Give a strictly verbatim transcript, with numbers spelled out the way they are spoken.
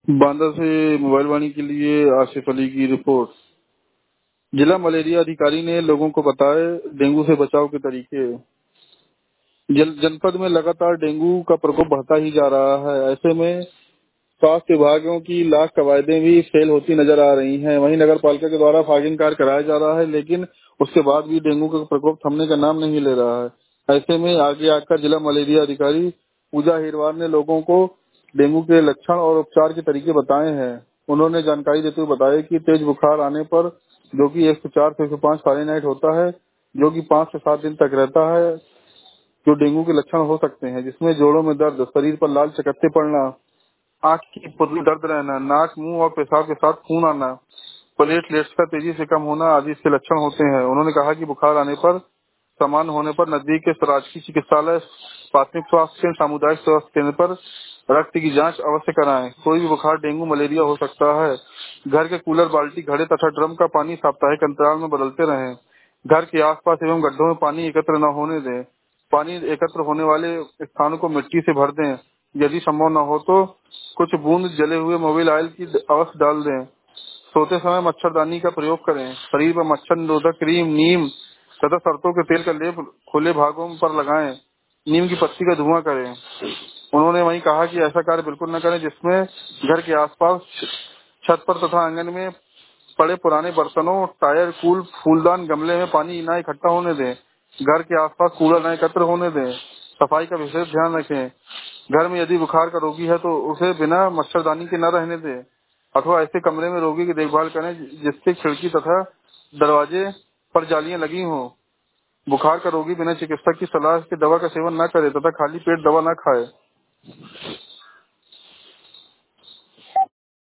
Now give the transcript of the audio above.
बांदा से मोबाइल वाणी के लिए आसिफ अली की रिपोर्ट। जिला मलेरिया अधिकारी ने लोगों को बताए डेंगू से बचाव के तरीके। जल, जनपद में लगातार डेंगू का प्रकोप बढ़ता ही जा रहा है। ऐसे में स्वास्थ्य विभागों की लाख कवायदें भी फेल होती नजर आ रही हैं। वहीं नगर पालिका के द्वारा फॉगिंग कार्य कराया जा रहा है, लेकिन उसके बाद भी डेंगू का प्रकोप थमने का नाम नहीं ले रहा है। ऐसे में आगे आकर जिला मलेरिया अधिकारी पूजा हिरवार ने लोगों को डेंगू के लक्षण और उपचार के तरीके बताए हैं। उन्होंने जानकारी देते हुए बताया कि तेज बुखार आने पर, जो कि एक सौ चार से एक सौ पाँच फारेनहाइट होता है, जो कि पाँच से सात दिन तक रहता है, जो डेंगू के लक्षण हो सकते हैं, जिसमें जोड़ों में दर्द, शरीर पर लाल चकत्ते पड़ना, आंख की पुतली दर्द रहना, नाक, मुंह और पेशाब के साथ खून आना, प्लेटलेट्स का तेजी से कम होना आदि इसके लक्षण होते हैं। उन्होंने कहा कि बुखार आने पर, सामान्य होने पर नजदीक के राजकीय चिकित्सालय, प्राथमिक स्वास्थ्य केंद्र, सामुदायिक स्वास्थ्य केंद्र पर रक्त की जांच अवश्य कराएं। कोई भी बुखार डेंगू मलेरिया हो सकता है। घर के कूलर, बाल्टी, घड़े तथा ड्रम का पानी साप्ताहिक अंतराल में बदलते रहें। घर के आसपास एवं गड्ढों में पानी एकत्र न होने दें। पानी एकत्र होने वाले स्थानों को मिट्टी से भर दें। यदि संभव न हो तो कुछ बूंद जले हुए मोबिल ऑयल की अवश्य डाल दें। सोते समय मच्छरदानी का प्रयोग करें। शरीर पर मच्छर निरोधक क्रीम, नीम तथा सरसों के तेल का लेप खुले भागों पर लगाएं। नीम की पत्ती का धुआं करें। उन्होंने वहीं कहा कि ऐसा कार्य बिल्कुल न करें जिसमें घर के आसपास, छत पर तथा आंगन में पड़े पुराने बर्तनों, टायर, कूल, फूलदान, गमले में पानी न इकट्ठा होने दें। घर के आसपास कूड़ा न एकत्र होने दें। सफाई का विशेष ध्यान रखें। घर में यदि बुखार का रोगी है तो उसे बिना मच्छरदानी के न रहने दें, अथवा ऐसे कमरे में रोगी की देखभाल करें जिसके खिड़की तथा दरवाजे पर जालियां लगी हों। बुखार का रोगी बिना चिकित्सक की सलाह के दवा का सेवन न करे तथा खाली पेट दवा न खाए।